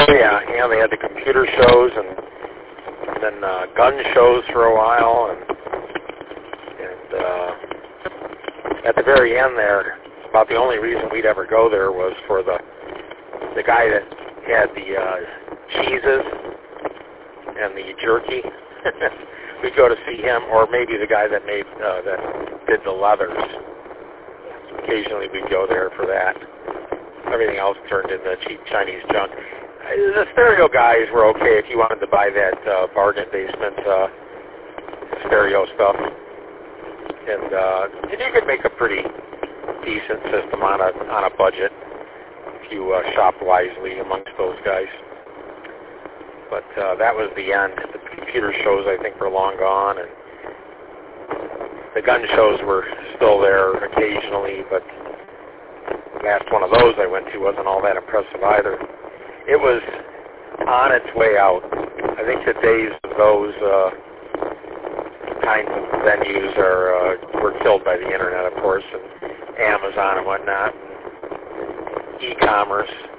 yeah, they had the computer shows and then gun shows for a while, and at the very end there, about the only reason we'd ever go there was for the guy that had the cheeses and the jerky. We'd go to see him, or maybe the guy that made that did the leathers. Occasionally we'd go there for that. Everything else turned into cheap Chinese junk. The stereo guys were okay if you wanted to buy that bargain basement stereo stuff. And you could make a pretty decent system on a budget if you shopped wisely amongst those guys. But that was the end. The computer shows, I think, were long gone, and the gun shows were still there occasionally, but the last one of those I went to wasn't all that impressive either. It was on its way out. I think the days of those kinds of venues were killed by the internet, of course, and Amazon and whatnot, and e-commerce.